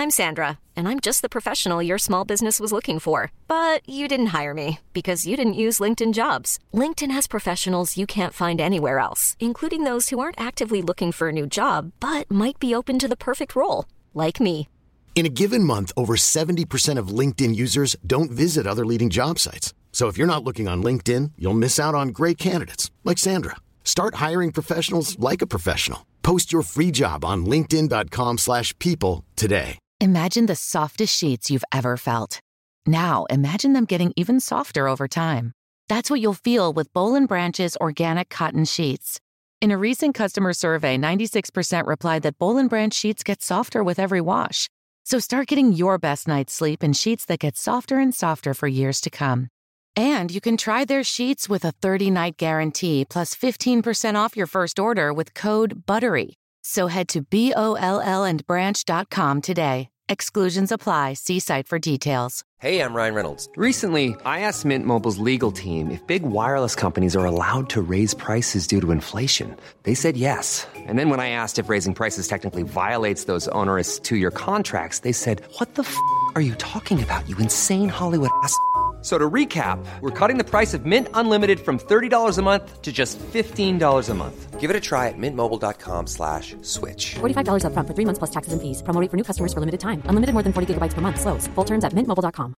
I'm Sandra, and I'm just the professional your small business was looking for. But you didn't hire me because you didn't use LinkedIn Jobs. LinkedIn has professionals you can't find anywhere else, including those who aren't actively looking for a new job, but might be open to the perfect role, like me. In a given month, over 70% of LinkedIn users don't visit other leading job sites. So if you're not looking on LinkedIn, you'll miss out on great candidates like Sandra. Start hiring professionals like a professional. Post your free job on linkedin.com/people today. Imagine the softest sheets you've ever felt. Now imagine them getting even softer over time. That's what you'll feel with Boll & Branch's organic cotton sheets. In a recent customer survey, 96% replied that Boll & Branch sheets get softer with every wash. So start getting your best night's sleep in sheets that get softer and softer for years to come. And you can try their sheets with a 30-night guarantee plus 15% off your first order with code BUTTERY. So head to BOLLandbranch.com today. Exclusions apply. See site for details. Hey, I'm Ryan Reynolds. Recently, I asked Mint Mobile's legal team if big wireless companies are allowed to raise prices due to inflation. They said yes. And then when I asked if raising prices technically violates those onerous 2-year contracts, they said, "What the f*** are you talking about, you insane Hollywood ass?" So to recap, we're cutting the price of Mint Unlimited from $30 a month to just $15 a month. Give it a try at mintmobile.com/switch. $45 up front for 3 months plus taxes and fees. Promo rate for new customers for limited time. Unlimited more than 40 gigabytes per month. Slows full terms at mintmobile.com.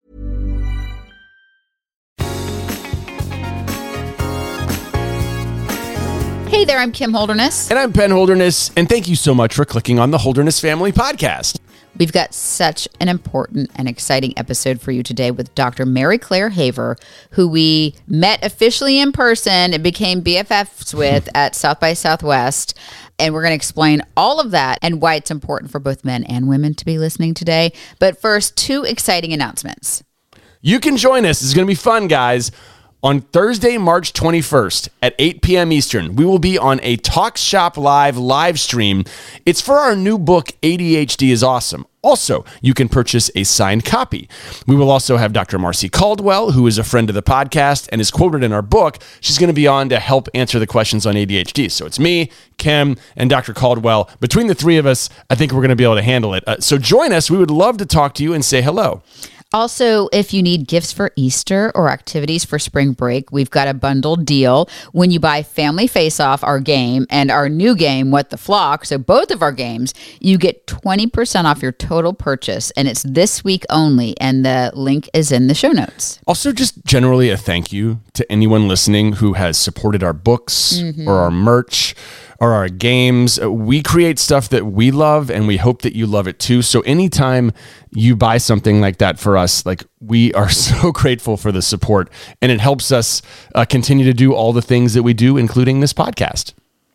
Hey there, I'm Kim Holderness. And I'm Ben Holderness, and thank you so much for clicking on the Holderness Family Podcast. We've got such an important and exciting episode for you today with Dr. Mary Claire Haver, who we met officially in person and became BFFs with at South by Southwest. And we're going to explain all of that and why it's important for both men and women to be listening today. But first, 2 exciting announcements. You can join us. This is going to be fun, guys. On Thursday, March 21st at 8 p.m. Eastern, we will be on a Talk Shop live stream. It's for our new book, ADHD is Awesome. Also, you can purchase a signed copy. We will also have Dr. Marcy Caldwell, who is a friend of the podcast and is quoted in our book. She's going to be on to help answer the questions on ADHD. So it's me, Kim, and Dr. Caldwell. Between the 3 of us, I think we're going to be able to handle it. So join us. We would love to talk to you and say hello. Also, if you need gifts for Easter or activities for spring break, we've got a bundled deal. When you buy Family Face Off, our game, and our new game, What the Flock, so both of our games, you get 20% off your total purchase, and it's this week only, and the link is in the show notes. Also, just generally a thank you to anyone listening who has supported our books or our merch or our games. We create stuff that we love, and we hope that you love it too. So anytime you buy something like that for us, like, we are so grateful for the support, and it helps us continue to do all the things that we do, including this podcast.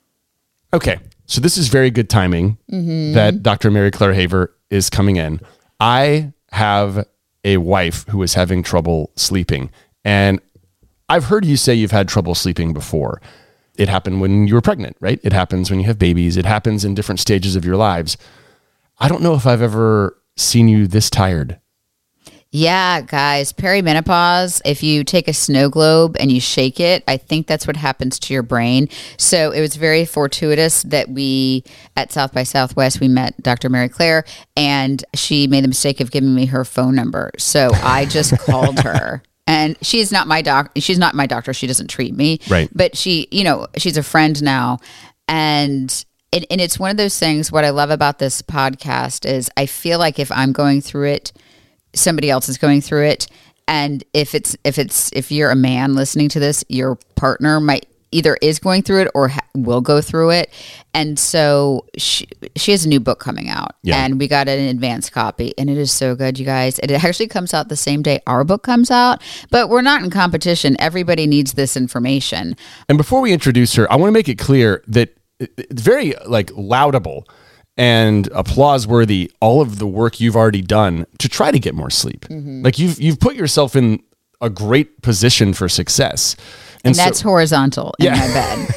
Okay, so this is very good timing that Dr. Mary Claire Haver is coming in. I have a wife who is having trouble sleeping, and I've heard you say you've had trouble sleeping before. It happened when you were pregnant, right? It happens when you have babies. It happens in different stages of your lives. I don't know if I've ever seen you this tired. Yeah, guys, perimenopause, if you take a snow globe and you shake it, I think that's what happens to your brain. So it was very fortuitous that we, at South by Southwest, we met Dr. Mary Claire, and she made the mistake of giving me her phone number. So I just called her. And she's not my She's not my doctor. She doesn't treat me. Right. But she, she's a friend now. And it's one of those things. What I love about this podcast is I feel like if I'm going through it, somebody else is going through it. And if you're a man listening to this, your partner might either is going through it or will go through it. And so she has a new book coming out, and we got an advanced copy, and it is so good, you guys. It actually comes out the same day our book comes out, but we're not in competition. Everybody needs this information. And before we introduce her, I want to make it clear that it's very laudable and applause worthy, all of the work you've already done to try to get more sleep. Like you've put yourself in a great position for success. And that's horizontal in my bed.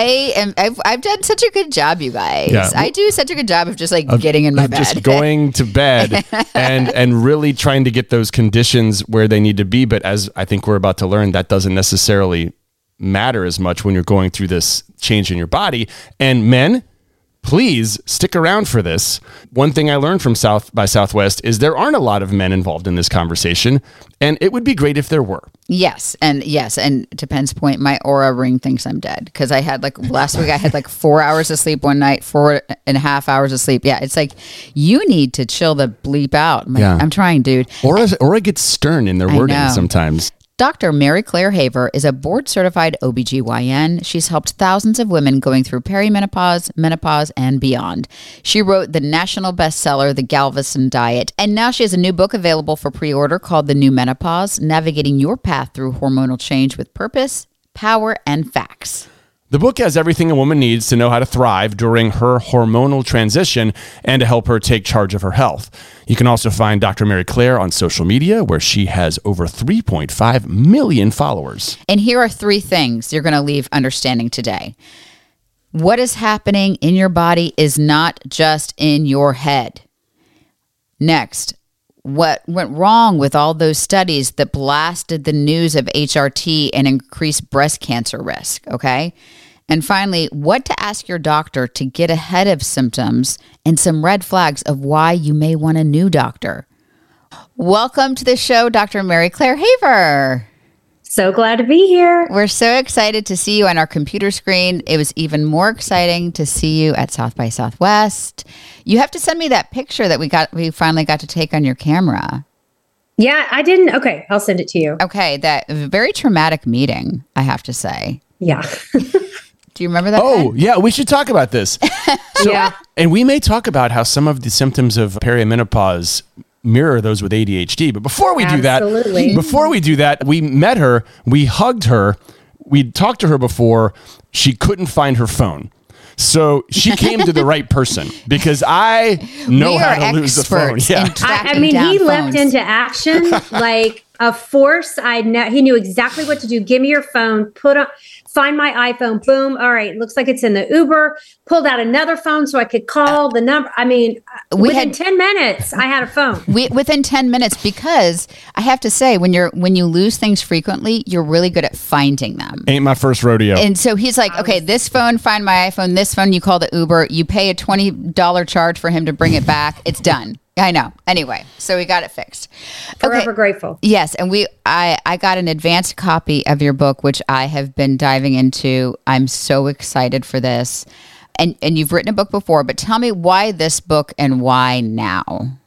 I've done such a good job, you guys. Yeah. I do such a good job of just getting in my bed. Just going to bed and really trying to get those conditions where they need to be. But as I think we're about to learn, that doesn't necessarily matter as much when you're going through this change in your body. And men, please stick around for this. One thing I learned from South by Southwest is there aren't a lot of men involved in this conversation, and it would be great if there were. Yes. And to Penn's point, my Aura ring thinks I'm dead because I had last week I had 4 hours of sleep one night, 4.5 hours of sleep. Yeah, it's you need to chill the bleep out. I'm trying, dude. Aura gets stern in their wording sometimes. Dr. Mary Claire Haver is a board-certified OBGYN. She's helped thousands of women going through perimenopause, menopause, and beyond. She wrote the national bestseller, The Galveston Diet, and now she has a new book available for pre-order called The New Menopause, Navigating Your Path Through Hormonal Change with Purpose, Power, and Facts. The book has everything a woman needs to know how to thrive during her hormonal transition and to help her take charge of her health. You can also find Dr. Mary Claire on social media, where she has over 3.5 million followers. And here are 3 things you're going to leave understanding today. What is happening in your body is not just in your head. Next, what went wrong with all those studies that blasted the news of HRT and increased breast cancer risk, okay? And finally, what to ask your doctor to get ahead of symptoms and some red flags of why you may want a new doctor. Welcome to the show, Dr. Mary Claire Haver. So glad to be here. We're so excited to see you on our computer screen. It was even more exciting to see you at South by Southwest. You have to send me that picture that we finally got to take on your camera. Yeah, I didn't. Okay, I'll send it to you. Okay, that very traumatic meeting, I have to say. Yeah. Do you remember that? Oh, yeah, we should talk about this. Yeah. And we may talk about how some of the symptoms of perimenopause mirror those with ADHD. But before we do that, we met her, we hugged her, we talked to her before. She couldn't find her phone. So she came to the right person because I know how to lose the phone. Yeah. I mean, he leapt into action like a force. He knew exactly what to do. Give me your phone, find my iPhone, boom. All right. Looks like it's in the Uber, pulled out another phone so I could call the number. I mean, within 10 minutes, I had a phone. Within 10 minutes, because I have to say, when you lose things frequently, you're really good at finding them. Ain't my first rodeo. And so he's like, okay, this phone, find my iPhone, this phone, you call the Uber, you pay a $20 charge for him to bring it back. It's done. I know. Anyway, so we got it fixed. Forever grateful. Yes, and I got an advanced copy of your book, which I have been diving into. I'm so excited for this. And you've written a book before, but tell me why this book and why now?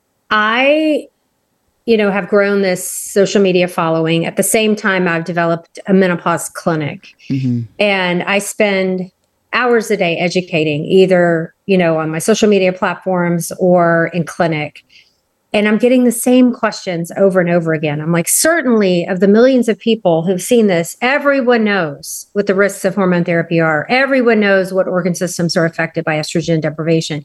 I, have grown this social media following. At the same time, I've developed a menopause clinic. Mm-hmm. And I spend hours a day educating, either, on my social media platforms or in clinic. And I'm getting the same questions over and over again. I'm like, certainly of the millions of people who've seen this, everyone knows what the risks of hormone therapy are. Everyone knows what organ systems are affected by estrogen deprivation.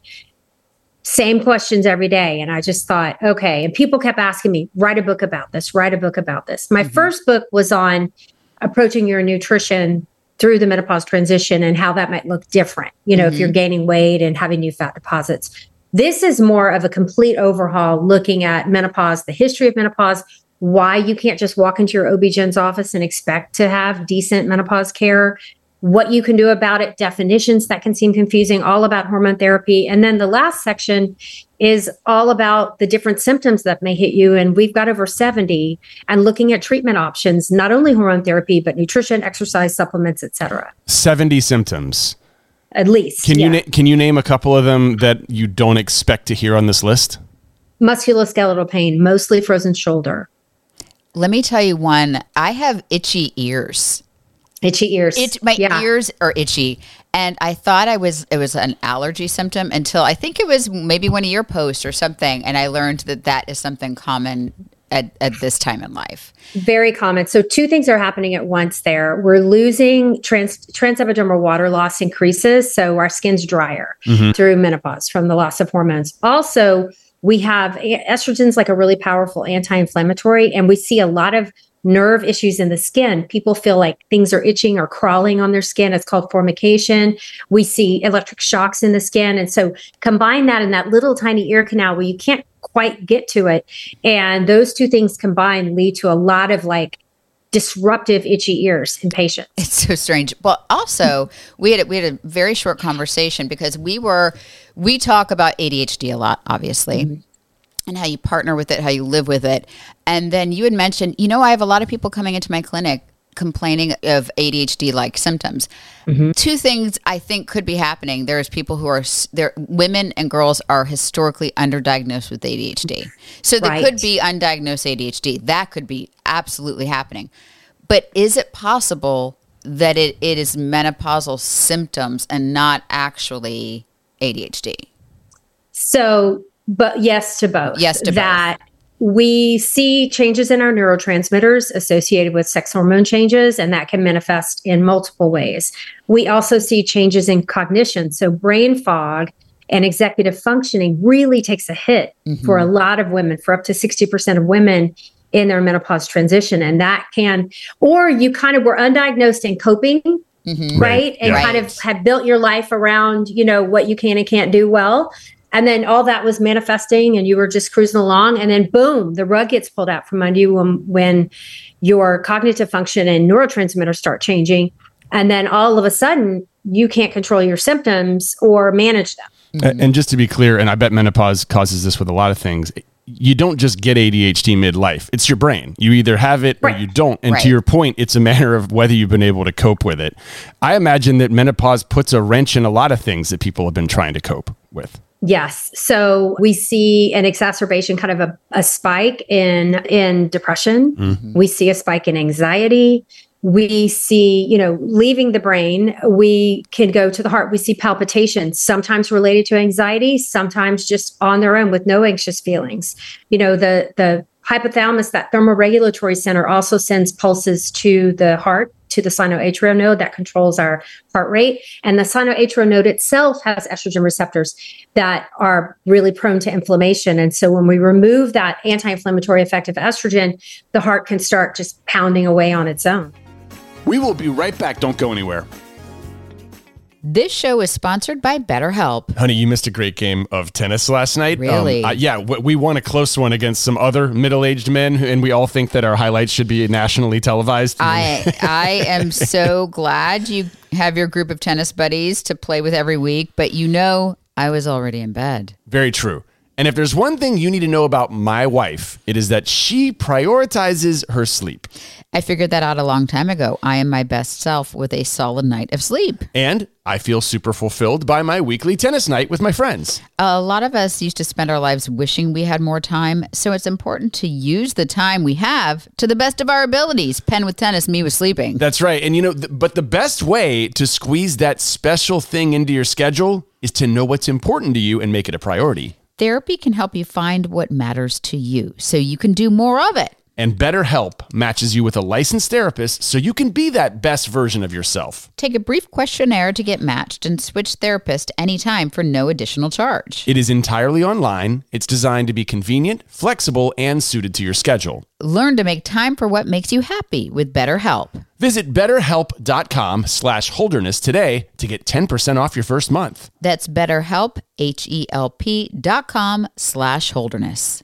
Same questions every day. And I just thought, okay. And people kept asking me, write a book about this, write a book about this. My first book was on approaching your nutrition through the menopause transition and how that might look different, if you're gaining weight and having new fat deposits. This is more of a complete overhaul, looking at menopause, the history of menopause, why you can't just walk into your OB-GYN's office and expect to have decent menopause care, what you can do about it, definitions that can seem confusing, all about hormone therapy. And then the last section is all about the different symptoms that may hit you. And we've got over 70, and looking at treatment options, not only hormone therapy, but nutrition, exercise, supplements, et cetera. 70 symptoms. At least. Can you name a couple of them that you don't expect to hear on this list? Musculoskeletal pain, mostly frozen shoulder. Let me tell you one. I have itchy ears. Itchy ears. My ears are itchy. And I thought it was an allergy symptom until I think it was maybe one of your posts or something. And I learned that is something common at this time in life. Very common. So 2 things are happening at once there. We're losing transepidermal water loss increases. So our skin's drier through menopause from the loss of hormones. Also, we have estrogen's like a really powerful anti-inflammatory, and we see a lot of nerve issues in the skin. People feel like things are itching or crawling on their skin. It's called formication. We see electric shocks in the skin. And so combine that in that little tiny ear canal where you can't quite get to it. And those 2 things combined lead to a lot of disruptive itchy ears in patients. It's so strange. Well, also we had a very short conversation because we talk about ADHD a lot, obviously, and how you partner with it, how you live with it. And then you had mentioned, I have a lot of people coming into my clinic complaining of ADHD-like symptoms. Two things I think could be happening. There's people who are, women and girls are historically underdiagnosed with ADHD. So there could be undiagnosed ADHD. That could be absolutely happening. But is it possible that it is menopausal symptoms and not actually ADHD? So, but yes to both. Yes to both. We see changes in our neurotransmitters associated with sex hormone changes, and that can manifest in multiple ways. We also see changes in cognition. So brain fog and executive functioning really takes a hit for a lot of women, for up to 60% of women in their menopause transition. And that can, or you kind of were undiagnosed and coping, right? And kind of have built your life around, what you can and can't do well. And then all that was manifesting and you were just cruising along. And then boom, the rug gets pulled out from under you when your cognitive function and neurotransmitters start changing. And then all of a sudden, you can't control your symptoms or manage them. And just to be clear, and I bet menopause causes this with a lot of things, you don't just get ADHD midlife. It's your brain. You either have it or you don't. And to your point, it's a matter of whether you've been able to cope with it. I imagine that menopause puts a wrench in a lot of things that people have been trying to cope with. Yes. So we see an exacerbation, kind of a spike in depression. We see a spike in anxiety. We see, leaving the brain, we can go to the heart. We see palpitations, sometimes related to anxiety, sometimes just on their own with no anxious feelings. The hypothalamus, that thermoregulatory center, also sends pulses to the heart, to the sinoatrial node that controls our heart rate. And the sinoatrial node itself has estrogen receptors that are really prone to inflammation. And so when we remove that anti-inflammatory effect of estrogen, the heart can start just pounding away on its own. We will be right back. Don't go anywhere. This show is sponsored by BetterHelp. Honey, you missed a great game of tennis last night. Really? We won a close one against some other middle-aged men, and we all think that our highlights should be nationally televised. I am so glad you have your group of tennis buddies to play with every week, but I was already in bed. Very true. And if there's one thing you need to know about my wife, it is that she prioritizes her sleep. I figured that out a long time ago. I am my best self with a solid night of sleep. And I feel super fulfilled by my weekly tennis night with my friends. A lot of us used to spend our lives wishing we had more time, so it's important to use the time we have to the best of our abilities. Penn with tennis, me with sleeping. That's right. And but the best way to squeeze that special thing into your schedule is to know what's important to you and make it a priority. Therapy can help you find what matters to you so you can do more of it. And BetterHelp matches you with a licensed therapist so you can be that best version of yourself. Take a brief questionnaire to get matched and switch therapist anytime for no additional charge. It is entirely online. It's designed to be convenient, flexible, and suited to your schedule. Learn to make time for what makes you happy with BetterHelp. Visit BetterHelp.com/Holderness today to get 10% off your first month. That's BetterHelp, HELP.com/Holderness.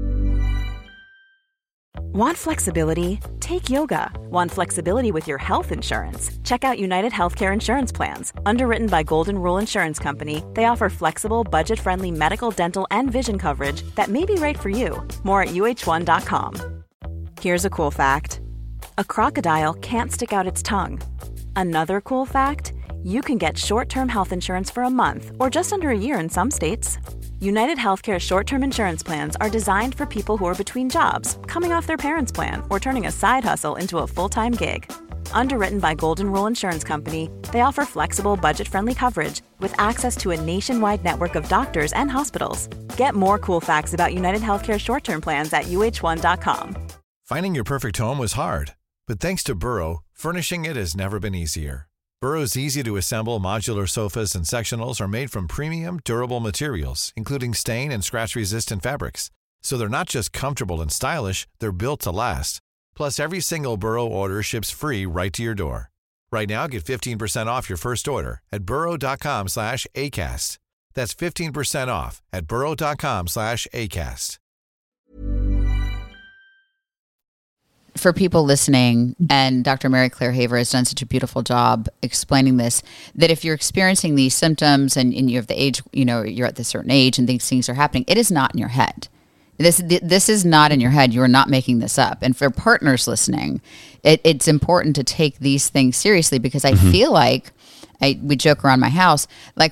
Want flexibility? Take yoga. Want flexibility with your health insurance? Check out United Healthcare Insurance Plans. Underwritten by Golden Rule Insurance Company, they offer flexible, budget-friendly medical, dental, and vision coverage that may be right for you. More at UH1.com. Here's a cool fact. A crocodile can't stick out its tongue. Another cool fact, you can get short-term health insurance for a month or just under a year in some states. United Healthcare short-term insurance plans are designed for people who are between jobs, coming off their parents' plan, or turning a side hustle into a full-time gig. Underwritten by Golden Rule Insurance Company, they offer flexible, budget-friendly coverage with access to a nationwide network of doctors and hospitals. Get more cool facts about United Healthcare short-term plans at UH1.com. Finding your perfect home was hard, but thanks to Burrow, furnishing it has never been easier. Burrow's easy-to-assemble modular sofas and sectionals are made from premium, durable materials, including stain and scratch-resistant fabrics. So they're not just comfortable and stylish, they're built to last. Plus, every single Burrow order ships free right to your door. Right now, get 15% off your first order at burrow.com/ACAST. That's 15% off at burrow.com/ACAST. for people listening, and Dr. Mary Claire Haver has done such a beautiful job explaining this, that if you're experiencing these symptoms and you have the age, you're at this certain age and these things are happening, it is not in your head. This is not in your head. You are not making this up. And for partners listening, it's important to take these things seriously, because I feel like, we joke around my house, like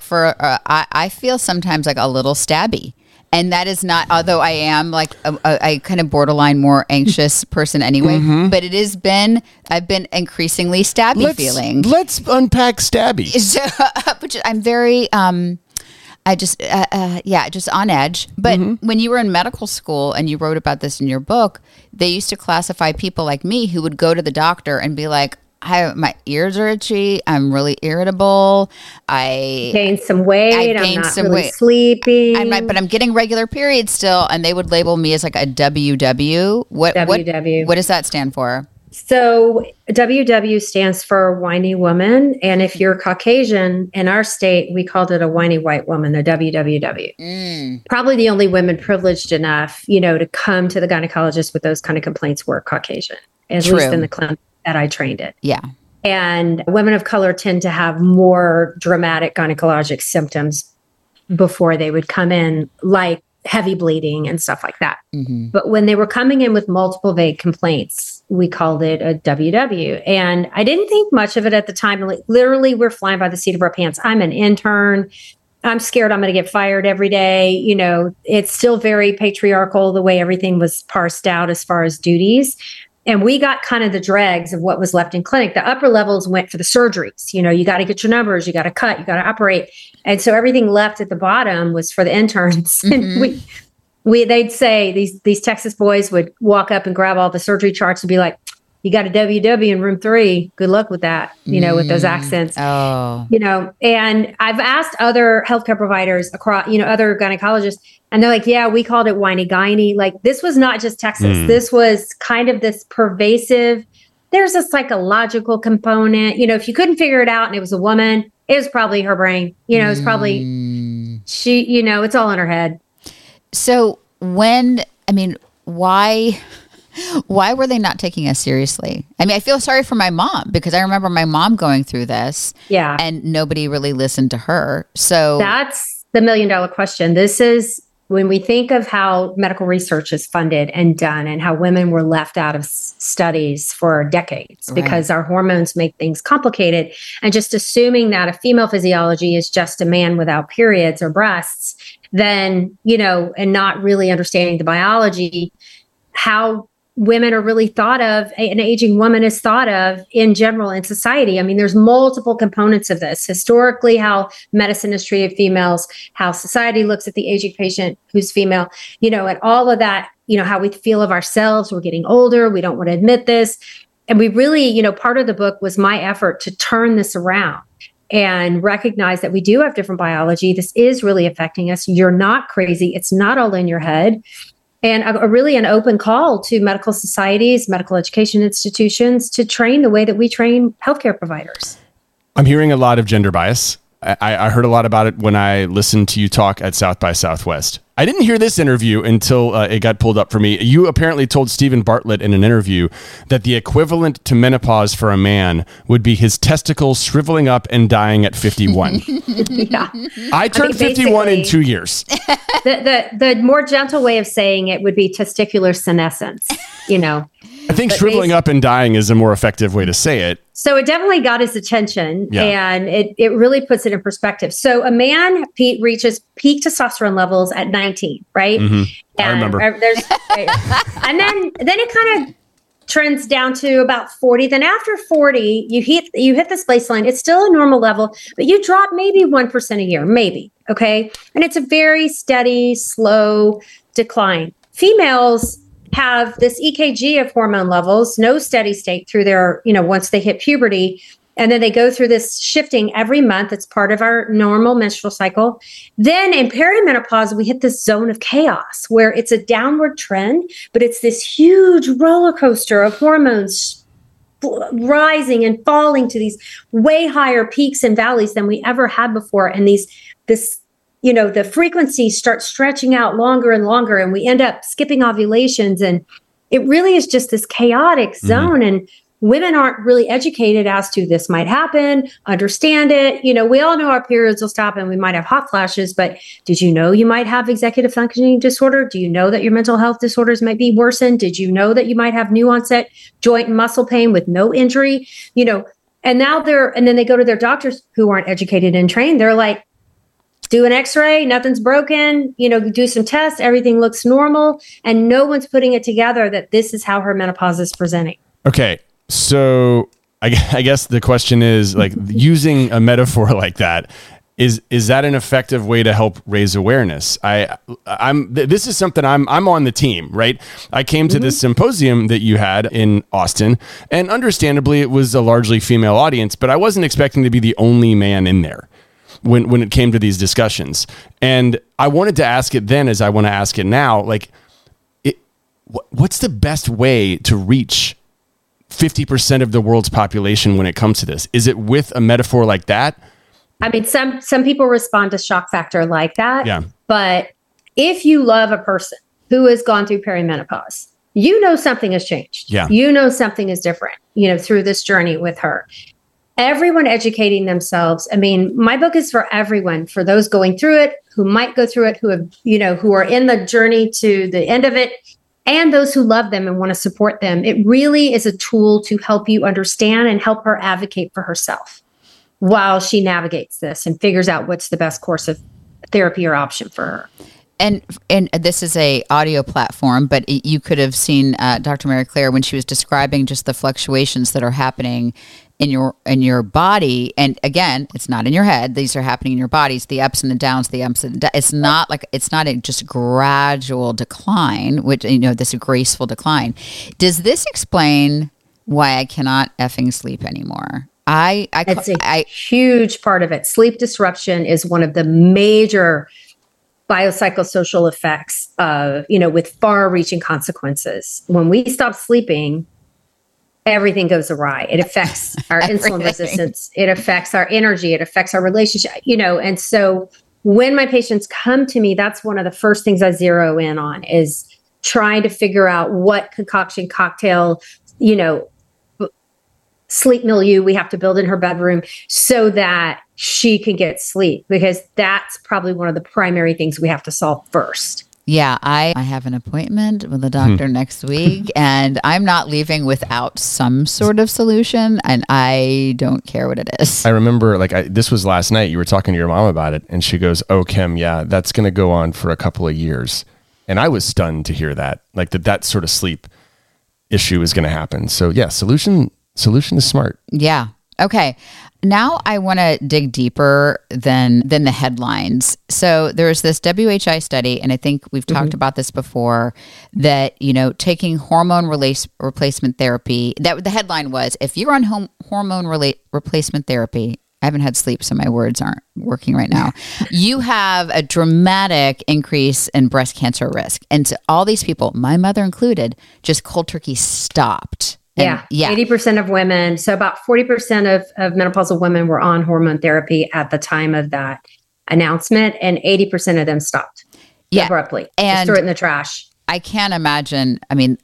I feel sometimes like a little stabby. And that is not, although I am like a kind of borderline more anxious person anyway, but I've been increasingly stabby feeling. Let's unpack stabby. So, which I'm very, just on edge. But when you were in medical school and you wrote about this in your book, they used to classify people like me who would go to the doctor and be like, my ears are itchy. I'm really irritable. I gained some weight. I'm not really sleeping. But I'm getting regular periods still. And they would label me as like a WW. What does that stand for? So WW stands for whiny woman. And if you're Caucasian in our state, we called it a whiny white woman, the WWW. Probably the only women privileged enough, to come to the gynecologist with those kind of complaints were Caucasian, at least in the clinic that I trained in. Yeah. And women of color tend to have more dramatic gynecologic symptoms before they would come in, like heavy bleeding and stuff like that. But when they were coming in with multiple vague complaints, we called it a WW. And I didn't think much of it at the time. Like, literally, we're flying by the seat of our pants. I'm an intern. I'm scared I'm going to get fired every day. It's still very patriarchal, the way everything was parsed out as far as duties. And we got kind of the dregs of what was left in clinic. The upper levels went for the surgeries. You got to get your numbers, you got to cut, you got to operate. And so everything left at the bottom was for the interns. And they'd say, these Texas boys would walk up and grab all the surgery charts and be like, you got a WW in room 3. Good luck with that, with those accents. Oh. And I've asked other healthcare providers across, other gynecologists, and they're like, yeah, we called it whiny gynae. Like, this was not just Texas. This was kind of this pervasive, there's a psychological component. If you couldn't figure it out and it was a woman, it was probably her brain. It was probably it's all in her head. So why were they not taking us seriously? I feel sorry for my mom, because I remember my mom going through this. Yeah. And nobody really listened to her. So that's the $1 million question. This is when we think of how medical research is funded and done, and how women were left out of studies for decades because our hormones make things complicated. And just assuming that a female physiology is just a man without periods or breasts, then, and not really understanding the biology, how women are really thought of, an aging woman is thought of in general in society. There's multiple components of this. Historically, how medicine has treated females, how society looks at the aging patient who's female, and all of that, how we feel of ourselves. We're getting older. We don't want to admit this. And we really, part of the book was my effort to turn this around and recognize that we do have different biology. This is really affecting us. You're not crazy. It's not all in your head. And really an open call to medical societies, medical education institutions to train the way that we train healthcare providers. I'm hearing a lot of gender bias. I heard a lot about it when I listened to you talk at South by Southwest. I didn't hear this interview until it got pulled up for me. You apparently told Stephen Bartlett in an interview that the equivalent to menopause for a man would be his testicles shriveling up and dying at 51. Yeah. I turned 51 in 2 years. The more gentle way of saying it would be testicular senescence, I think shriveling up and dying is a more effective way to say it. So it definitely got his attention, and it really puts it in perspective. So a man reaches peak testosterone levels at 19, right? I remember. And then it kind of trends down to about 40. Then after 40, you hit this baseline. It's still a normal level, but you drop maybe 1% a year, maybe. Okay, and it's a very steady, slow decline. Females have this EKG of hormone levels, no steady state through their, once they hit puberty. And then they go through this shifting every month. It's part of our normal menstrual cycle. Then in perimenopause, we hit this zone of chaos where it's a downward trend, but it's this huge roller coaster of hormones rising and falling to these way higher peaks and valleys than we ever had before. And the frequencies start stretching out longer and longer, and we end up skipping ovulations and it really is just this chaotic zone. And women aren't really educated as to this might happen, understand it. We all know our periods will stop and we might have hot flashes, but did you know you might have executive functioning disorder? Do you know that your mental health disorders might be worsened? Did you know that you might have new onset joint and muscle pain with no injury? And now and then they go to their doctors who aren't educated and trained. They're like, do an x-ray, nothing's broken, do some tests, everything looks normal. And no one's putting it together that this is how her menopause is presenting. Okay. So I guess the question is, like, using a metaphor like that, is that an effective way to help raise awareness? This is something I'm on the team, right? I came to this symposium that you had in Austin, and understandably it was a largely female audience, but I wasn't expecting to be the only man in there when it came to these discussions. And I wanted to ask it then as I want to ask it now, like, what's the best way to reach 50% of the world's population when it comes to this? Is it with a metaphor like that? I mean, some people respond to shock factor like that. Yeah. But if you love a person who has gone through perimenopause, something has changed. Yeah. Something is different, through this journey with her. Everyone educating themselves. I mean, my book is for everyone, for those going through it, who might go through it, who have, who are in the journey to the end of it, and those who love them and want to support them. It really is a tool to help you understand and help her advocate for herself while she navigates this and figures out what's the best course of therapy or option for her. And this is a audio platform, but you could have seen Dr. Mary Claire when she was describing just the fluctuations that are happening in your body. And again, it's not in your head. These are happening in your bodies, the ups and the downs, it's not a just gradual decline, which, this graceful decline. Does this explain why I cannot effing sleep anymore? It's a huge part of it. Sleep disruption is one of the major biopsychosocial effects of, with far-reaching consequences. When we stop sleeping, everything goes awry. It affects our insulin resistance. It affects our energy. It affects our relationship, and so when my patients come to me, that's one of the first things I zero in on is trying to figure out what concoction cocktail, sleep milieu we have to build in her bedroom so that she can get sleep, because that's probably one of the primary things we have to solve first. Yeah, I have an appointment with a doctor next week, and I'm not leaving without some sort of solution, and I don't care what it is. I remember, this was last night, you were talking to your mom about it, and she goes, "Oh, Kim, yeah, that's going to go on for a couple of years." And I was stunned to hear that, that sort of sleep issue is going to happen. So yeah, solution is smart. Yeah. Okay. Now I want to dig deeper than the headlines. So there's this WHI study, and I think we've talked about this before, that, taking hormone replacement therapy, that the headline was, if you're on hormone replacement therapy, I haven't had sleep, so my words aren't working right now, you have a dramatic increase in breast cancer risk. And so all these people, my mother included, just cold turkey stopped. Yeah. 80% of women. So about 40% of menopausal women were on hormone therapy at the time of that announcement, and 80% of them stopped abruptly. And just threw it in the trash. I can't imagine. I mean,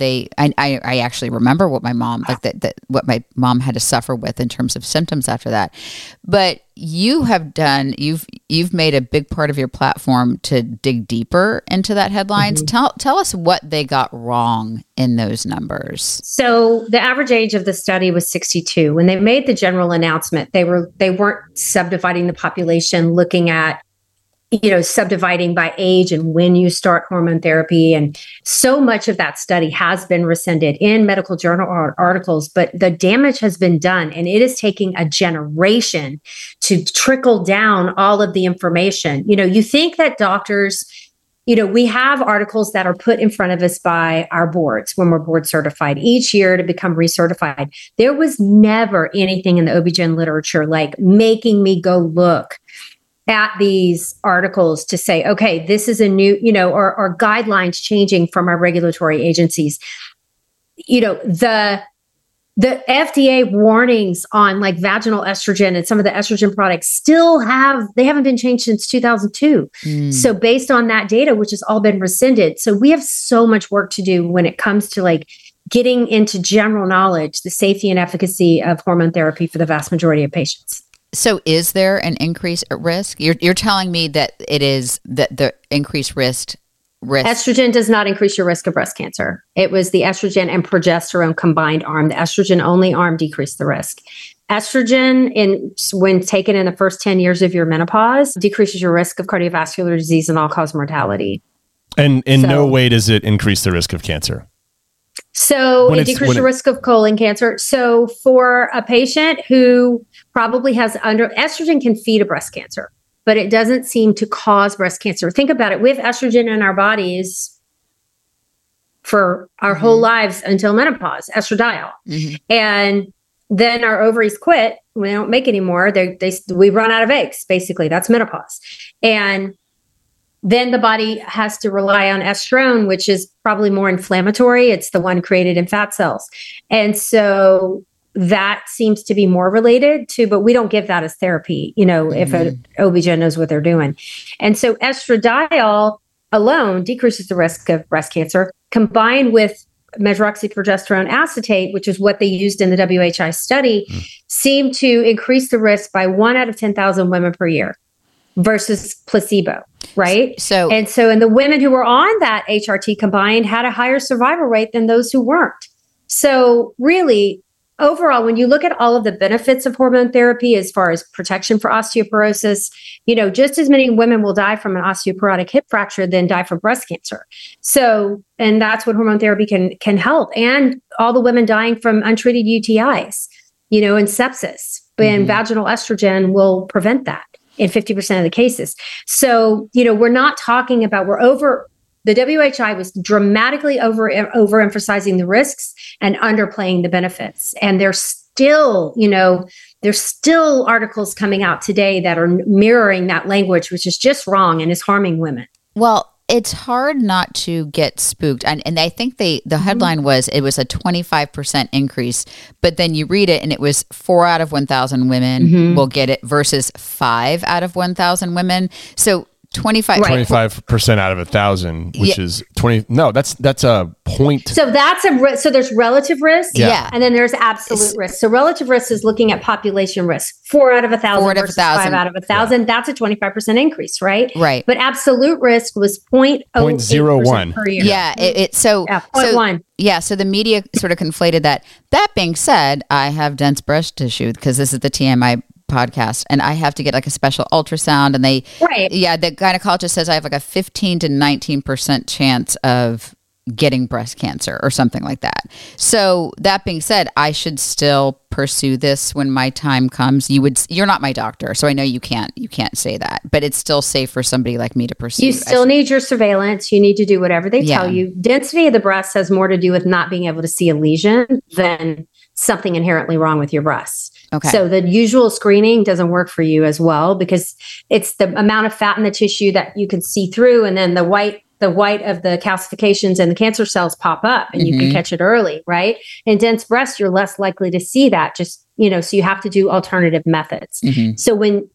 I actually remember what my mom, what my mom had to suffer with in terms of symptoms after that. But you have done, you've made a big part of your platform to dig deeper into that headlines. Tell us what they got wrong in those numbers. So the average age of the study was 62. When they made the general announcement, they weren't subdividing the population, looking at subdividing by age and when you start hormone therapy. And so much of that study has been rescinded in medical journal articles, but the damage has been done, and it is taking a generation to trickle down all of the information. You think that doctors, we have articles that are put in front of us by our boards when we're board certified each year to become recertified. There was never anything in the OB-GYN literature like making me go look at these articles to say, okay, this is a new, or guidelines changing from our regulatory agencies. The the FDA warnings on like vaginal estrogen and some of the estrogen products they haven't been changed since 2002. So based on that data, which has all been rescinded. So we have so much work to do when it comes to like getting into general knowledge, the safety and efficacy of hormone therapy for the vast majority of patients. So is there an increase at risk? You're telling me that it is that the increased risk. Estrogen does not increase your risk of breast cancer. It was the estrogen and progesterone combined arm. The estrogen only arm decreased the risk. Estrogen, when taken in the first 10 years of your menopause, decreases your risk of cardiovascular disease and all-cause mortality. And in no way does it increase the risk of cancer. So it decreases your risk of colon cancer. So for a patient who probably has estrogen can feed a breast cancer, but it doesn't seem to cause breast cancer. Think about it. We have estrogen in our bodies for our whole lives until menopause, estradiol. And then our ovaries quit. We don't make any more. We run out of eggs, basically. That's menopause. And then the body has to rely on estrone, which is probably more inflammatory. It's the one created in fat cells. And so that seems to be more related to, but we don't give that as therapy, if an OB-GYN knows what they're doing. And so estradiol alone decreases the risk of breast cancer, combined with medroxyprogesterone acetate, which is what they used in the WHI study, seemed to increase the risk by 1 out of 10,000 women per year versus placebo, right? So in the women who were on that HRT combined had a higher survival rate than those who weren't. So really, overall, when you look at all of the benefits of hormone therapy as far as protection for osteoporosis, just as many women will die from an osteoporotic hip fracture than die from breast cancer. So, and that's what hormone therapy can help. And all the women dying from untreated UTIs, and sepsis. And vaginal estrogen will prevent that in 50% of the cases. So, we're not talking about, the WHI was dramatically overemphasizing the risks and underplaying the benefits. And there's still articles coming out today that are mirroring that language, which is just wrong and is harming women. Well, it's hard not to get spooked. And I think the headline was, it was a 25% increase, but then you read it and it was 4 out of 1,000 women will get it versus 5 out of 1,000 women. So 25% out of 1,000, which is 20. No, that's a point. So so there's relative risk. Yeah. And then there's absolute risk. So relative risk is looking at population risk. 4 out of 1,000 versus 5 out of 1,000. Yeah. That's a 25% increase, right? Right. But absolute risk was 0.01 per year. Yeah. 0.1. Yeah. So the media sort of conflated that. That being said, I have dense breast tissue because this is the TMI podcast, and I have to get like a special ultrasound, and the gynecologist says I have like a 15 to 19% chance of getting breast cancer or something like that. So that being said, I should still pursue this when my time comes. You're not my doctor, so I know you can't say that, but it's still safe for somebody like me to pursue. You still need your surveillance. You need to do whatever they tell you. Density of the breast has more to do with not being able to see a lesion than something inherently wrong with your breasts. Okay. So the usual screening doesn't work for you as well, because it's the amount of fat in the tissue that you can see through, and then the white of the calcifications and the cancer cells pop up, and you can catch it early, right? In dense breast, you're less likely to see that, so you have to do alternative methods. So when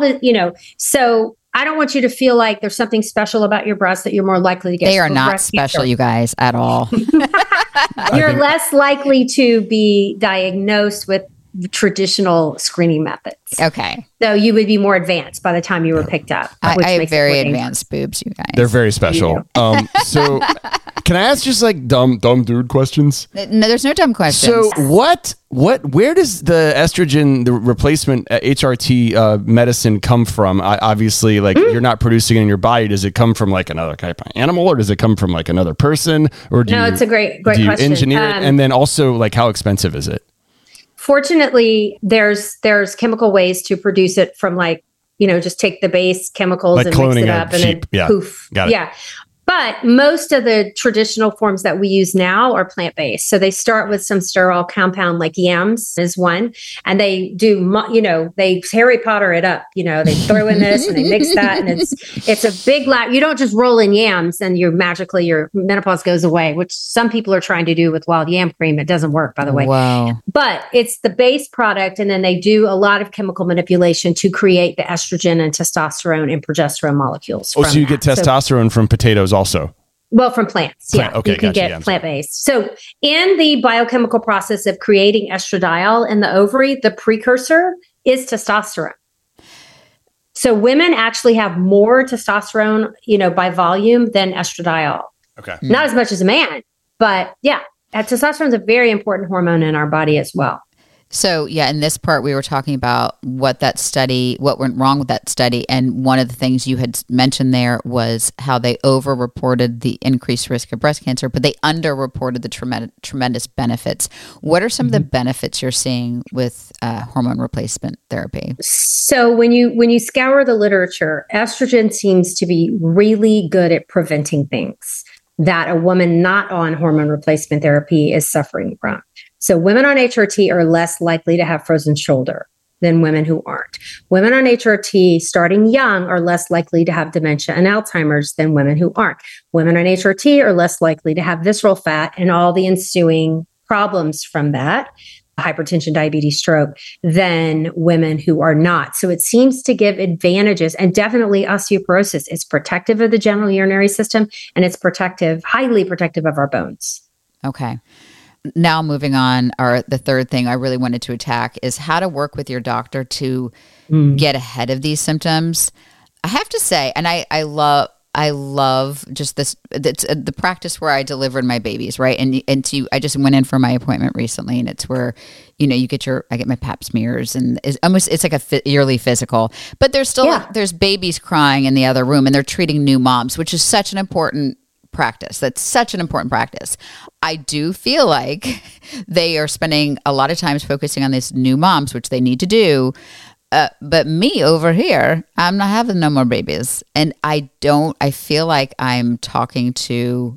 so I don't want you to feel like there's something special about your breasts that you're more likely to get. They are not special, cancer. You guys, at all. You're less likely to be diagnosed with traditional screening methods. Okay. So you would be more advanced by the time you were picked up. I have very advanced boobs, you guys. They're very special. So can I ask just like dumb dude questions? No, there's no dumb questions. So where does the estrogen, the replacement HRT medicine come from? Obviously, like you're not producing it in your body. Does it come from like another type of animal, or does it come from like another person? Or it's a great question. Engineer it? And then also, like, how expensive is it? Fortunately, there's chemical ways to produce it from, like, just take the base chemicals like and mix it up and then poof. Got it. Yeah. But most of the traditional forms that we use now are plant-based. So they start with some sterile compound like yams is one. And they do, they Harry Potter it up. They throw in this and they mix that. And it's a big lab. You don't just roll in yams and your menopause goes away, which some people are trying to do with wild yam cream. It doesn't work, by the way. Wow. But it's the base product. And then they do a lot of chemical manipulation to create the estrogen and testosterone and progesterone molecules. Oh, so you get testosterone from potatoes also? Well, from plants. Yeah. Okay, you can gotcha, get plant-based. So in the biochemical process of creating estradiol in the ovary, the precursor is testosterone. So women actually have more testosterone, by volume than estradiol. Okay. Not as much as a man, but yeah, testosterone is a very important hormone in our body as well. So yeah, in this part, we were talking about what went wrong with that study. And one of the things you had mentioned there was how they over-reported the increased risk of breast cancer, but they under-reported the tremendous benefits. What are some of the benefits you're seeing with hormone replacement therapy? So when you scour the literature, estrogen seems to be really good at preventing things that a woman not on hormone replacement therapy is suffering from. So women on HRT are less likely to have frozen shoulder than women who aren't. Women on HRT starting young are less likely to have dementia and Alzheimer's than women who aren't. Women on HRT are less likely to have visceral fat and all the ensuing problems from that, hypertension, diabetes, stroke, than women who are not. So it seems to give advantages, and definitely osteoporosis. It's protective of the general urinary system, and it's highly protective of our bones. Okay. Now moving on, the third thing I really wanted to attack is how to work with your doctor to get ahead of these symptoms. I have to say, and I love just this, it's the practice where I delivered my babies, right? I just went in for my appointment recently, and it's where, I get my pap smears, and it's like a yearly physical, but there's still, there's babies crying in the other room, and they're treating new moms, which is such an important practice. That's such an important practice. I do feel like they are spending a lot of times focusing on these new moms, which they need to do. But me over here, I'm not having no more babies. And I feel like I'm talking to,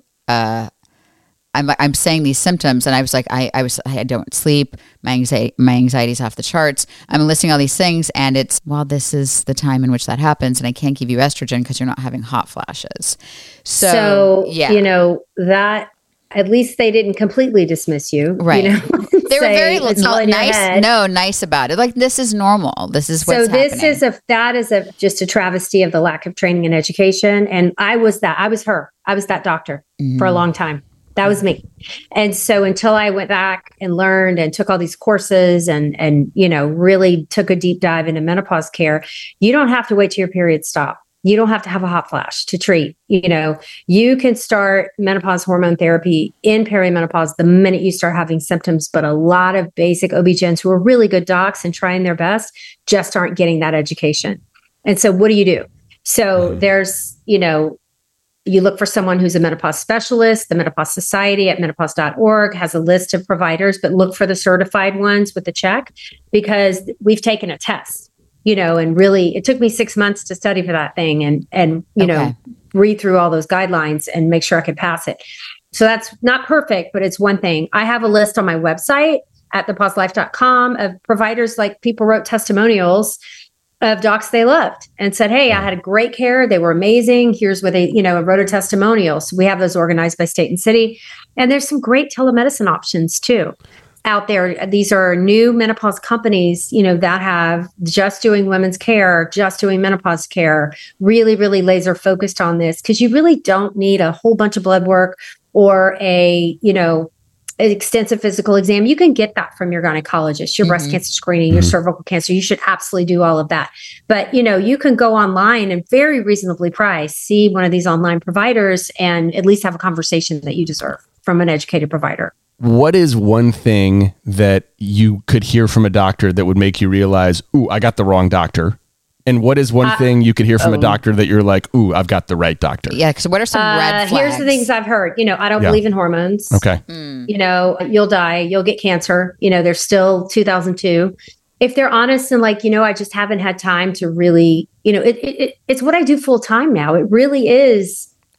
I'm saying these symptoms, and I was like, I don't sleep. My anxiety's off the charts. I'm listing all these things, and it's, this is the time in which that happens, and I can't give you estrogen because you're not having hot flashes. So yeah, that at least they didn't completely dismiss you, right? They were very nice about it. Like, this is normal. This is what's happening. That is just a travesty of the lack of training and education. And I was that doctor for a long time. That was me. And so until I went back and learned and took all these courses and really took a deep dive into menopause care, you don't have to wait till your periods stop. You don't have to have a hot flash to treat. You can start menopause hormone therapy in perimenopause the minute you start having symptoms. But a lot of basic OB-GYNs who are really good docs and trying their best just aren't getting that education. And so what do you do? So there's, you look for someone who's a menopause specialist. The Menopause Society at menopause.org has a list of providers, but look for the certified ones with the check, because we've taken a test, and really it took me 6 months to study for that thing and read through all those guidelines and make sure I could pass it. So that's not perfect, but it's one thing. I have a list on my website at thepauselife.com of providers, like people wrote testimonials of docs they loved and said, hey, I had a great care. They were amazing. Here's where they, wrote a testimonial. So we have those organized by state and city. And there's some great telemedicine options too out there. These are new menopause companies, that have just doing women's care, just doing menopause care, really, really laser focused on this, because you really don't need a whole bunch of blood work or an extensive physical exam. You can get that from your gynecologist, your breast cancer screening, your cervical cancer. You should absolutely do all of that. But, you can go online and very reasonably priced, see one of these online providers and at least have a conversation that you deserve from an educated provider. What is one thing that you could hear from a doctor that would make you realize, ooh, I got the wrong doctor? And what is one thing you could hear from a doctor that you're like, ooh, I've got the right doctor? Yeah, because what are some red flags? Here's the things I've heard. I don't believe in hormones. Okay. You'll die. You'll get cancer. There's still 2002. If they're honest and like, I just haven't had time to really, it's what I do full time now. It really is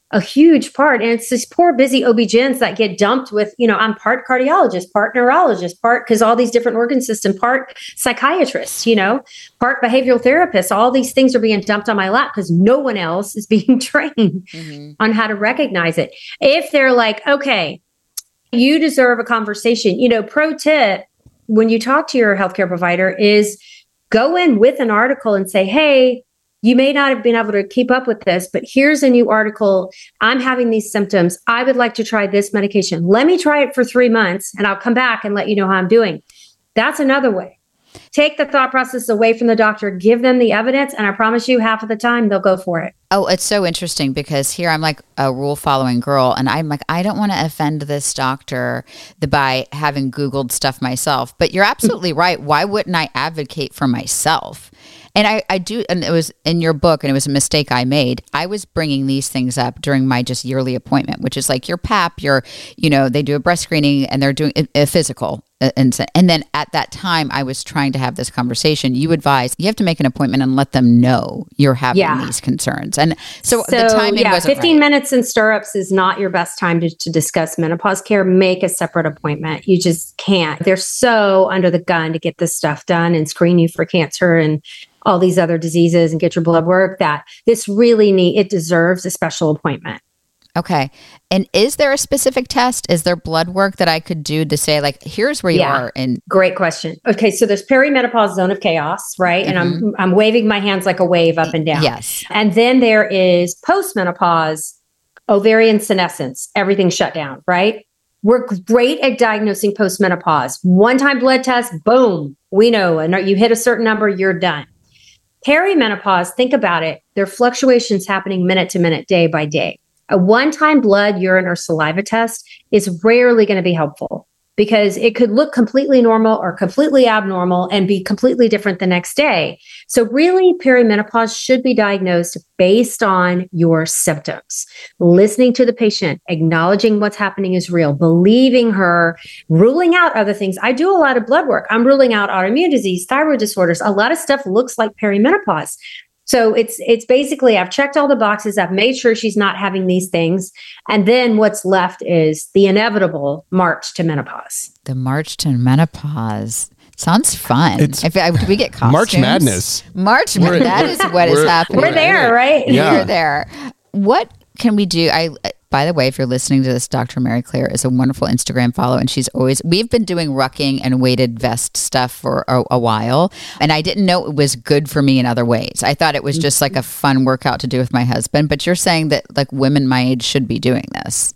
a huge part. And it's these poor, busy OB-GYNs that get dumped with, I'm part cardiologist, part neurologist, because all these different organ systems, part psychiatrist, part behavioral therapist. All these things are being dumped on my lap because no one else is being trained on how to recognize it. If they're like, okay, you deserve a conversation, pro tip, when you talk to your healthcare provider is go in with an article and say, hey, you may not have been able to keep up with this, but here's a new article. I'm having these symptoms. I would like to try this medication. Let me try it for 3 months and I'll come back and let you know how I'm doing. That's another way. Take the thought process away from the doctor, give them the evidence, and I promise you half of the time they'll go for it. Oh, it's so interesting because here I'm like a rule following girl and I'm like, I don't want to offend this doctor by having Googled stuff myself, but you're absolutely right. Why wouldn't I advocate for myself? And I do, and it was in your book, and it was a mistake I made. I was bringing these things up during my just yearly appointment, which is like your PAP, they do a breast screening and they're doing a physical. And then at that time, I was trying to have this conversation. You advise you have to make an appointment and let them know you're having these concerns. And so the timing wasn't 15 right. minutes in stirrups is not your best time to discuss menopause care. Make a separate appointment. You just can't. They're so under the gun to get this stuff done and screen you for cancer and all these other diseases and get your blood work that this really it deserves a special appointment. Okay. And is there a specific test? Is there blood work that I could do to say, like, here's where you are? And great question. Okay. So there's perimenopause zone of chaos, right? And I'm waving my hands like a wave up and down. Yes. And then there is postmenopause ovarian senescence. Everything shut down, right? We're great at diagnosing postmenopause. One-time blood test, boom, we know. And you hit a certain number, you're done. Perimenopause, think about it. There are fluctuations happening minute to minute, day by day. A one-time blood, urine, or saliva test is rarely going to be helpful because it could look completely normal or completely abnormal and be completely different the next day. So really, perimenopause should be diagnosed based on your symptoms. Listening to the patient, acknowledging what's happening is real, believing her, ruling out other things. I do a lot of blood work. I'm ruling out autoimmune disease, thyroid disorders. A lot of stuff looks like perimenopause. So it's basically, I've checked all the boxes. I've made sure she's not having these things. And then what's left is the inevitable march to menopause. The march to menopause. Sounds fun. Do we get costumes? March Madness. That is what is happening. We're there, right? Yeah. We're there. What can we do? By the way, if you're listening to this, Dr. Mary Claire is a wonderful Instagram follow, and we've been doing rucking and weighted vest stuff for a while, and I didn't know it was good for me in other ways. I thought it was just like a fun workout to do with my husband, but you're saying that like women my age should be doing this.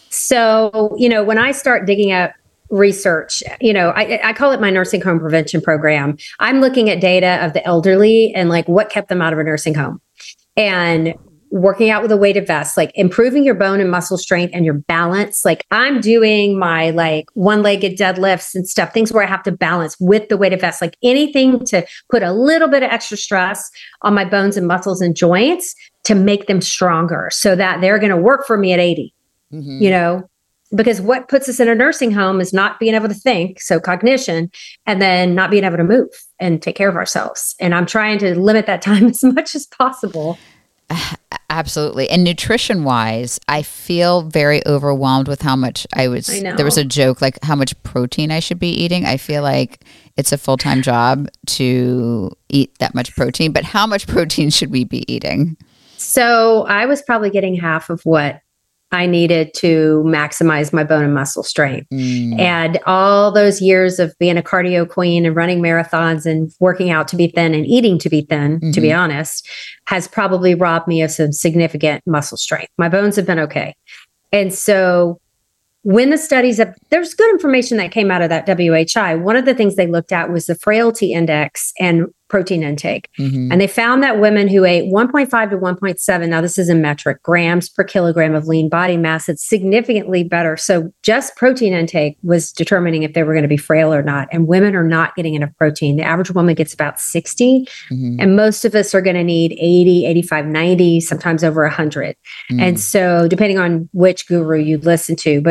So, when I start digging up research, I call it my nursing home prevention program. I'm looking at data of the elderly and like what kept them out of a nursing home. And working out with a weighted vest, like improving your bone and muscle strength and your balance. Like I'm doing my like one-legged deadlifts and stuff, things where I have to balance with the weighted vest, like anything to put a little bit of extra stress on my bones and muscles and joints to make them stronger so that they're going to work for me at 80, because what puts us in a nursing home is not being able to think. So cognition, and then not being able to move and take care of ourselves. And I'm trying to limit that time as much as possible. Absolutely. And nutrition wise, I feel very overwhelmed with how much there was a joke, like how much protein I should be eating. I feel like it's a full-time job to eat that much protein, but how much protein should we be eating? So I was probably getting half of what I needed to maximize my bone and muscle strength. And all those years of being a cardio queen and running marathons and working out to be thin and eating to be thin, to be honest, has probably robbed me of some significant muscle strength. My bones have been okay. And so when the studies there's good information that came out of that WHI. One of the things they looked at was the frailty index and protein intake. And they found that women who ate 1.5 to 1.7, now this is in metric, grams per kilogram of lean body mass, it's significantly better. So just protein intake was determining if they were going to be frail or not. And women are not getting enough protein. The average woman gets about 60, and most of us are going to need 80, 85, 90, sometimes over 100. And so depending on which guru you listen to, but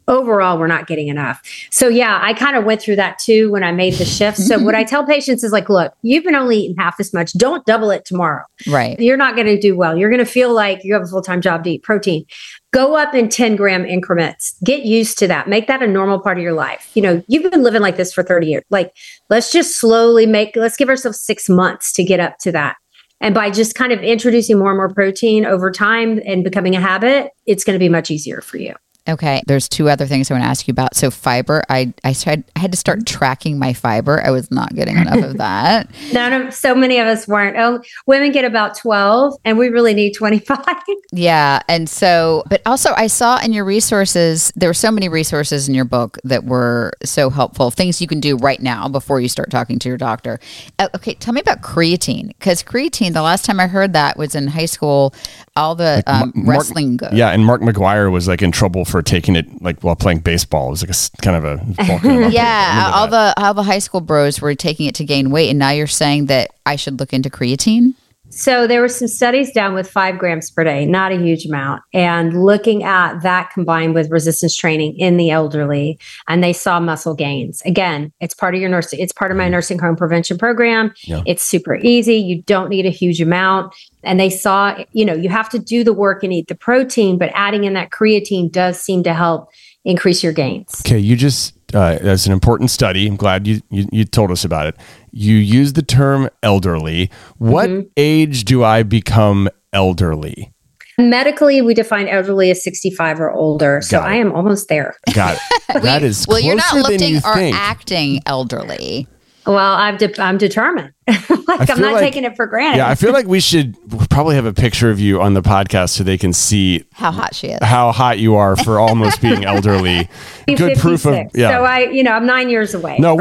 overall, we're not getting enough. So yeah, I kind of went through that too when I made the shift. So what I tell patients is like, look, you've been only eating half this much. Don't double it tomorrow. Right. You're not going to do well. You're going to feel like you have a full-time job to eat protein. Go up in 10-gram increments. Get used to that. Make that a normal part of your life. You know, you've been living like this for 30 years. Like, let's just slowly let's give ourselves 6 months to get up to that. And by just kind of introducing more and more protein over time and becoming a habit, it's going to be much easier for you. Okay. There's two other things I want to ask you about. So fiber, I had to start tracking my fiber. I was not getting enough of that. So many of us weren't. Oh, women get about 12 and we really need 25. Yeah. And so, but also I saw in your resources, there were so many resources in your book that were so helpful. Things you can do right now before you start talking to your doctor. Okay. Tell me about creatine, because creatine, the last time I heard that was in high school, all the wrestling. Yeah. And Mark McGuire was like in trouble for taking it like while playing baseball. It was like a kind of a yeah. All the high school bros were taking it to gain weight, and now you're saying that I should look into creatine. So there were some studies done with 5 grams per day, not a huge amount, and looking at that combined with resistance training in the elderly, and they saw muscle gains. Again, it's part of your nursing. It's part of my nursing home prevention program. Yeah. It's super easy. You don't need a huge amount. And they saw, you have to do the work and eat the protein, but adding in that creatine does seem to help increase your gains. Okay, you just, that's an important study. I'm glad you told us about it. You use the term elderly. What age do I become elderly? Medically, we define elderly as 65 or older. So I am almost there. Got it. That is closer you're not looking or think. acting elderly. Well, I'm determined. I'm not taking it for granted. Yeah, I feel like we should probably have a picture of you on the podcast so they can see how hot she is, how hot you are for almost being elderly. Good 56. proof of So I'm 9 years away. No,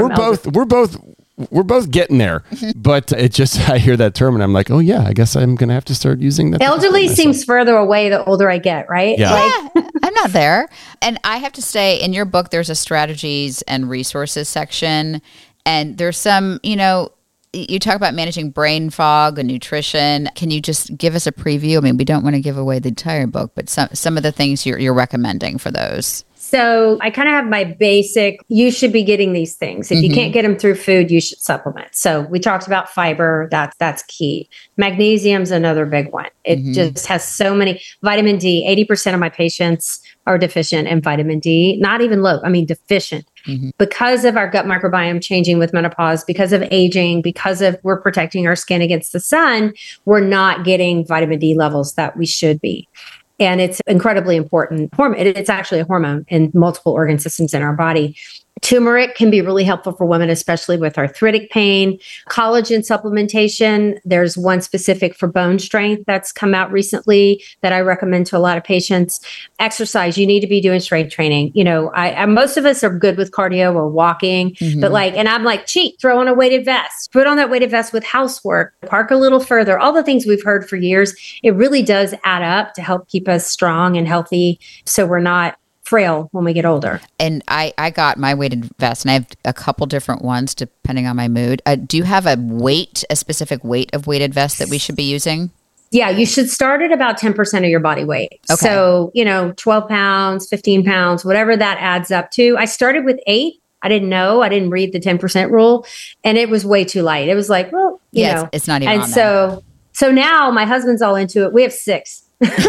we're both getting there. But it just, I hear that term and I'm like, oh yeah, I guess I'm going to have to start using that. Elderly seems further away the older I get, right? Yeah. I'm not there. And I have to say, in your book, there's a strategies and resources section. And there's some, you talk about managing brain fog and nutrition. Can you just give us a preview? I mean, we don't want to give away the entire book, but some of the things you're recommending for those. So I kind of have my basic, you should be getting these things. If you can't get them through food, you should supplement. So we talked about fiber. That's key. Magnesium's another big one. It just has so many. Vitamin D, 80% of my patients are deficient in vitamin D, not even low, deficient. Because of our gut microbiome changing with menopause, because of aging, because of we're protecting our skin against the sun, we're not getting vitamin D levels that we should be. And it's incredibly important. It's actually a hormone in multiple organ systems in our body. Turmeric can be really helpful for women, especially with arthritic pain. Collagen supplementation, there's one specific for bone strength that's come out recently that I recommend to a lot of patients. Exercise, you need to be doing strength training. Most of us are good with cardio or walking, but and I'm like, cheat, throw on a weighted vest, put on that weighted vest with housework, park a little further, all the things we've heard for years. It really does add up to help keep us strong and healthy so we're not frail when we get older. And I got my weighted vest, and I have a couple different ones depending on my mood. Do you have a specific weight of weighted vest that we should be using? Yeah, you should start at about 10% of your body weight. Okay. So, 12 pounds, 15 pounds, whatever that adds up to. I started with 8. I didn't know. I didn't read the 10% rule, and it was way too light. It was like, well, it's not even. And so now my husband's all into it. We have 6.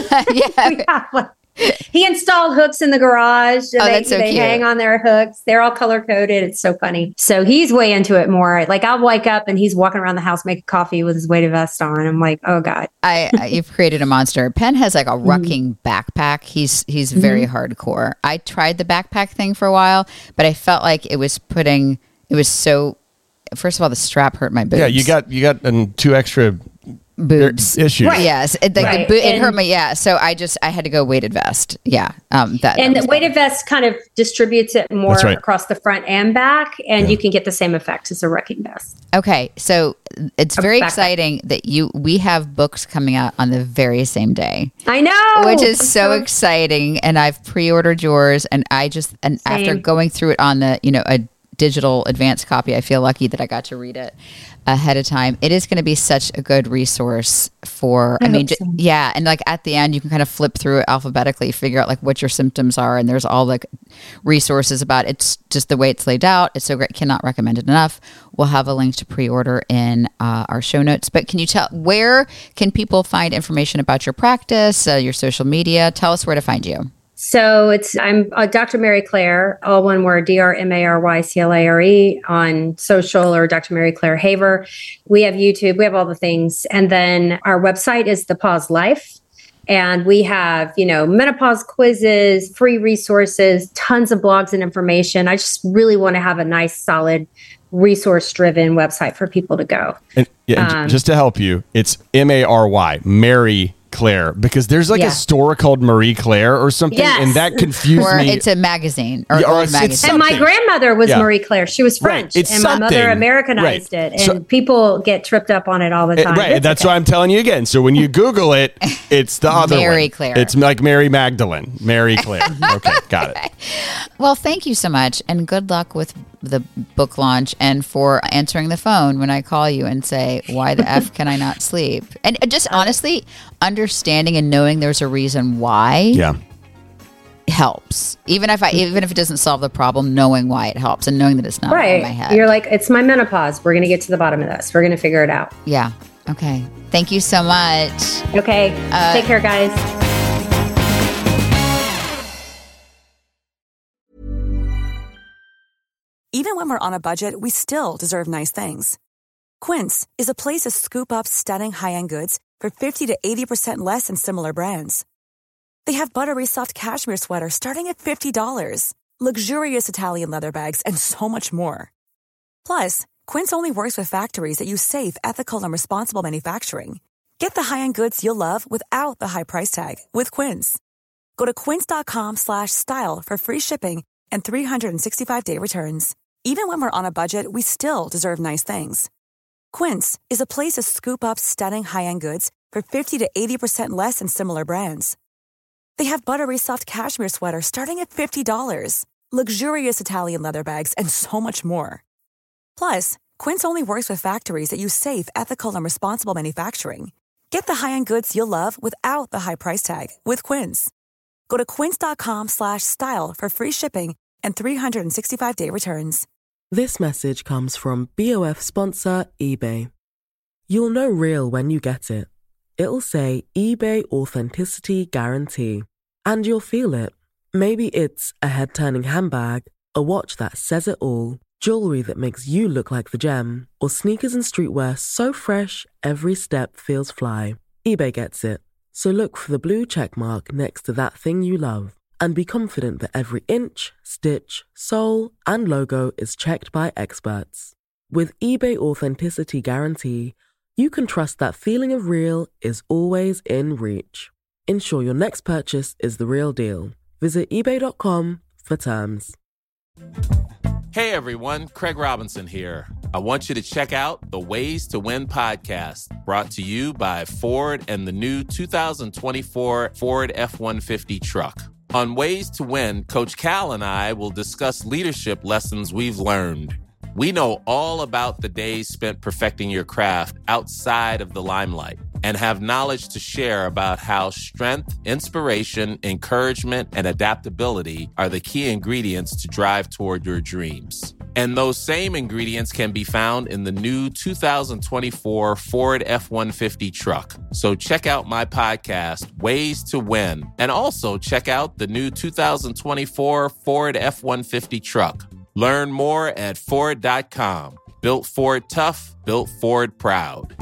Yeah. He installed hooks in the garage. That's so they cute. hang on their hooks. They're all color coded. It's so funny. So he's way into it more. Like I'll wake up and he's walking around the house making coffee with his weighted vest on. I'm like, oh God. You've created a monster. Penn has like a rucking backpack. He's very hardcore. I tried the backpack thing for a while, but I felt like so. First of all, the strap hurt my boobs. Yeah, you got 2 extra boobs issues. Right. Yes, it hurt me. Yeah, so I had to go weighted vest. Yeah, the weighted vest kind of distributes it more across the front and back, and you can get the same effect as a rucking vest. Okay, so it's very exciting that we have books coming out on the very same day. I know, which is so exciting, and I've pre-ordered yours, and after going through it on the a digital advanced copy. I feel lucky that I got to read it ahead of time. It is going to be such a good resource for, yeah. And like at the end, you can kind of flip through it alphabetically, figure out like what your symptoms are. And there's all like resources about it. It's just the way it's laid out. It's so great. Cannot recommend it enough. We'll have a link to pre-order in our show notes. But can you tell, where can people find information about your practice, your social media? Tell us where to find you. So I'm Dr. Mary Claire, all one word, DrMaryClare on social, or Dr. Mary Claire Haver. We have YouTube, we have all the things. And then our website is The Pause Life. And we have, menopause quizzes, free resources, tons of blogs and information. I just really want to have a nice, solid, resource-driven website for people to go. And just to help you, it's Mary, Mary Claire, because there's like a store called Marie Claire or something, and that confused me. Or it's a magazine. Or magazine. And my grandmother was Marie Claire. She was French, and my mother Americanized it. And people get tripped up on it all the time. Right, that's why I'm telling you again. So when you Google it, it's the other Mary one. Claire. It's like Mary Magdalene. Mary Claire. Okay, got it. Well, thank you so much, and good luck with the book launch, and for answering the phone when I call you and say, why the F can I not sleep? And just honestly, understanding and knowing there's a reason why helps. Even if it doesn't solve the problem, knowing why it helps and knowing that it's not in my head. You're like, it's my menopause. We're going to get to the bottom of this. We're going to figure it out. Yeah. Okay. Thank you so much. Okay. Take care, guys. Even when we're on a budget, we still deserve nice things. Quince is a place to scoop up stunning high-end goods for 50 to 80% less than similar brands. They have buttery soft cashmere sweaters starting at $50, luxurious Italian leather bags, and so much more. Plus, Quince only works with factories that use safe, ethical, and responsible manufacturing. Get the high-end goods you'll love without the high price tag with Quince. Go to quince.com/style for free shipping and 365-day returns. Even when we're on a budget, we still deserve nice things. Quince is a place to scoop up stunning high-end goods for 50 to 80% less than similar brands. They have buttery soft cashmere sweaters starting at $50, luxurious Italian leather bags, and so much more. Plus, Quince only works with factories that use safe, ethical, and responsible manufacturing. Get the high-end goods you'll love without the high price tag with Quince. Go to quince.com/style for free shipping and 365-day returns. This message comes from BOF sponsor eBay. You'll know real when you get it. It'll say eBay Authenticity Guarantee. And you'll feel it. Maybe it's a head-turning handbag, a watch that says it all, jewelry that makes you look like the gem, or sneakers and streetwear so fresh every step feels fly. eBay gets it. So look for the blue check mark next to that thing you love. And be confident that every inch, stitch, sole, and logo is checked by experts. With eBay Authenticity Guarantee, you can trust that feeling of real is always in reach. Ensure your next purchase is the real deal. Visit ebay.com for terms. Hey everyone, Craig Robinson here. I want you to check out the Ways to Win podcast, brought to you by Ford and the new 2024 Ford F-150 truck. On Ways to Win, Coach Cal and I will discuss leadership lessons we've learned. We know all about the days spent perfecting your craft outside of the limelight and have knowledge to share about how strength, inspiration, encouragement, and adaptability are the key ingredients to drive toward your dreams. And those same ingredients can be found in the new 2024 Ford F-150 truck. So check out my podcast, Ways to Win, and also check out the new 2024 Ford F-150 truck. Learn more at Ford.com. Built Ford tough, built Ford proud.